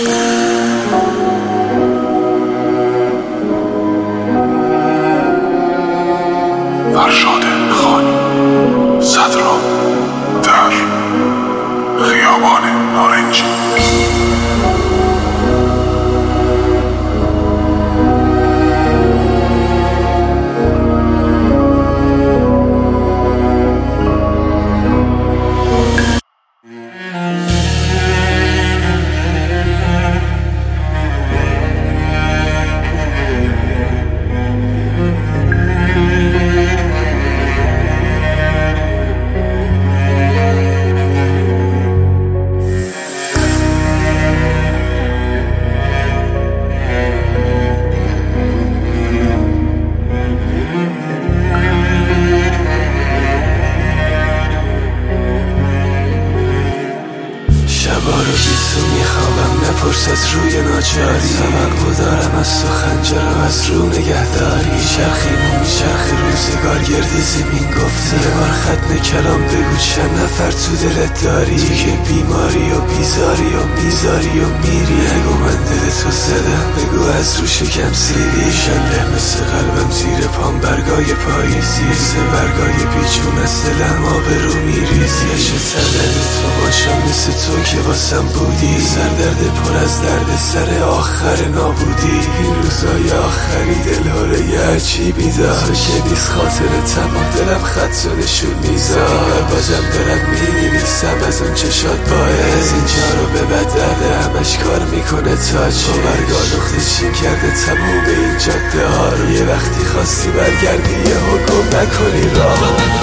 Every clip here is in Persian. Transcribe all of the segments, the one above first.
فرشاد خانی، صدرا در خیابان نارنجی. شبارو بیسو میخوابم، نپرس از روی ناچاری. توقع دارم از تو خنجر و از رو نگهداری. شرخیم و میچرخی روزگار گرد زمین گفته. یه بار ختم کلام بگو چند نفر تو دلت داری. تو که بیماری و بیزاری و میزاری و میری. نگو من دلتو زدم، بگو از رو شکم سیری. شنده مثل قلبم زیر پام برگای پاییزی. مثل برگای بیجون از دلم آب رو میریزی. یه سردرد تو باشم مثل تو که واسم بودی. سردرد پر از درد سر آخر نابودی. این روزای آخری دلاره یه عجیبی دار. تو که نیست خاطر تمام دلم خط و نشون میذار. بازم دارم مینویسم از اون چشات باعث. اینجا رو به بد درده همش کار میکنه تاج. با برگاه نقطه چین کرده تموم این جاده ها رو. یه وقتی خواستی برگردی یه حکم نکنی راه.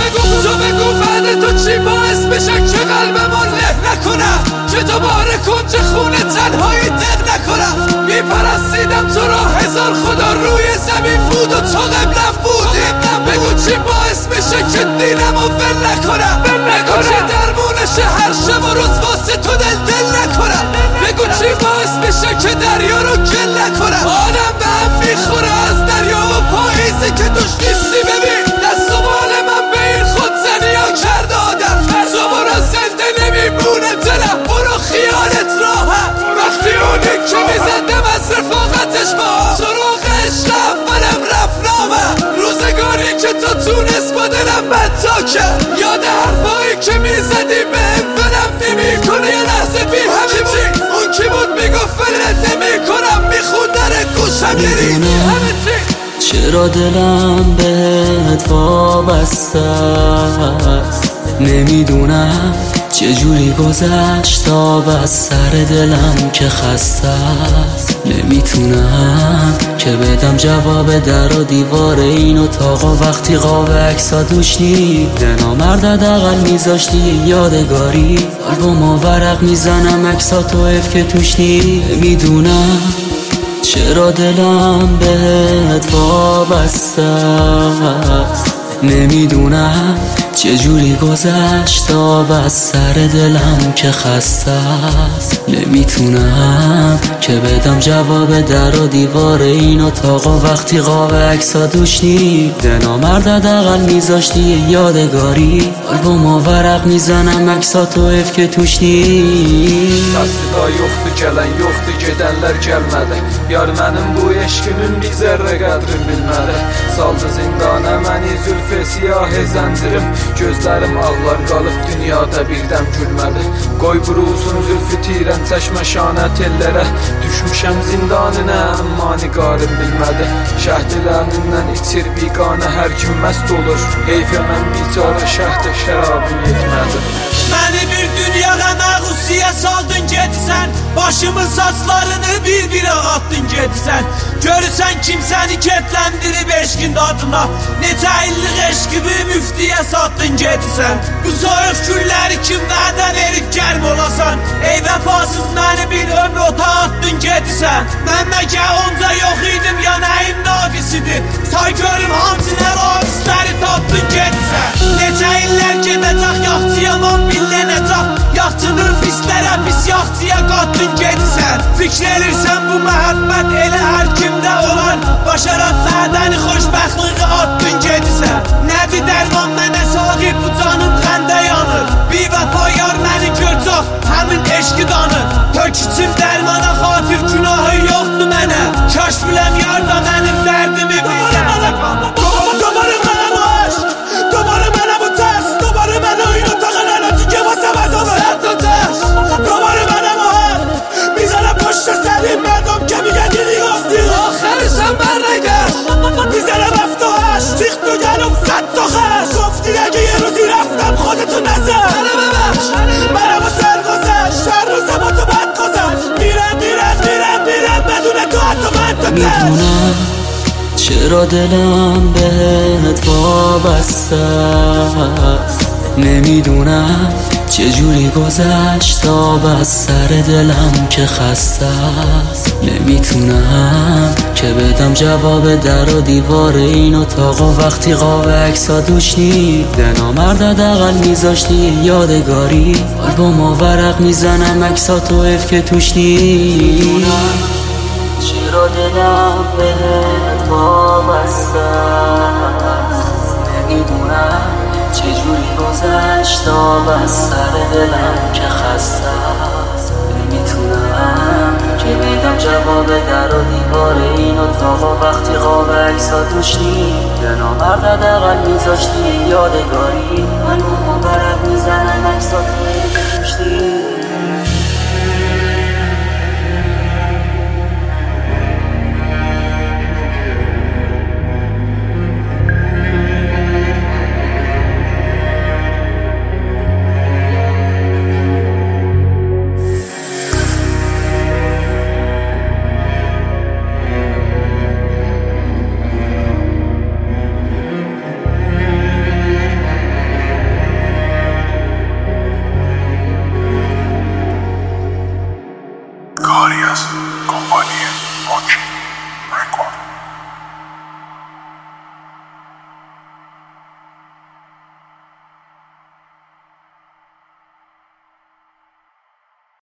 تو بگو بعد تو چی باعث بشه که قلبمو له نکنم. که دوباره کنج خونه تنهایی دق نکنم. میپرستیدم تو را هزار خدا روی زمین بود و تو قبلم بودی. بگو چی باعث بشه که دینمو ول نکنم. بگو چی درمونشه هر شب و روز واسه تو دل نکنم. بگو چی باعث بشه که دریا رو گل نکنم. آدم به هم میخوره از دریا و پاییزی که توش نیستی. ببین دست و بال من به این خودزنی ها کرده آدم. صبح را زنده نمیمونه دلم، برو خیالت راهم. وقتی اونی که میزدم از رفاقتش با سراغ عشق اولم رفت نامم. روزگاری که تو تونست با دلم بدا کرد. یاد حرفایی که میزدی به ولم نمیکنه یه لحظه بی همه چی. اون کی بود میگفت ولت نمیکنم، میخوندن گوشم گریدی همه چی. چرا دلم بهت وابسته است، نمیدونم چجوری گذشت تا از سر دلم که خسته است. نمیتونم که بدم جواب در و دیوار این اتاقا وقتی قاب عکسا دوش نید. نامرد حداقل میذاشتی یادگاری. آلبوما ورق میزنم عکسا تو اف که توش نید. نمیدونم چرا دلم بهت وابسته است، نمیدونم چجوری گذشت تا از سر دلم که خسته است. نمیتونم که بدم جواب در و دیوار این اتاقا وقتی قاب عکسا دوش نید. نامرد حداقل میذاشتی یادگاری. آلبوما ورق میزنم عکسا تو اف که توش nid. Sasıda yoxdur gələn, yoxdur gedənlər gəlmədi. Yar mənim bu eşkimin bir zərrə qədrini bilmədi. Saldı zindana məni zülfə siyahı zəncirim. Gözlərim ağlar qalıb dünyada birdən gülmədi. Qoy burulsun zülfü tirən çəşmə şanə tellərə. Düşmüşəm zindanına amma niqarım bilmədi. Şəhdilərindən içir biqanə hər kim məst olur. Heyfə mən bicara şəhdə şərabım yetmədi. Məni bir dünyaya məğusiyə saldın getsən. Başımın saçlarını bir-birə attın getsən. Görürsən kimsəni ketləndirib eşkin dadına. Necə illik eşkimi müftiyə satdın getsən. Bu soyuq günləri kim vədə verib gəlm olasan. Ey vəfasız məni bir ömr ota attın getsən. Mən məkə onca yox idim ya nəyim naqisidir. Say görüm hansı nəvarisləri tapdın getsən. Necə illər gedəcək yaxçıyam on billənəcək. Yaxçının pislərə pis yaxçıya qatdın getsən. Fikr elirsən bu məhəbbət elə hər kimdə olan. Başaraq vədəni xoşbəxtliği attın getsən. Nədir dərman mənə sahib bu canım xəndə yanır. Bir vəfa yar məni görcək həmin eşqi danır. Tök içim dərmana xar چرا دلم بهت وابسته است، نمیدونم چجوری گذشت آب از سر دلم که خسته است. نمیتونم که بدم جواب در و دیوار این اتاق و وقتی قاب عکسا دوش نید نامرد حداقل میذاشتی یادگاری. آلبوم و ورق میزنم عکسا تو حیف که توش نید. چرا دلم بهت وابسته است، نمیدونم چجوری گذشت آب از سر دلم که خسته است. نمیتونم که بدم جواب در و دیوار این اتاق و وقتی قاب عکسا توش نید نامرد حداقل میذاشتی یادگاری. آلبوم و ورق میزنم عکسا تو توش نید. کاری از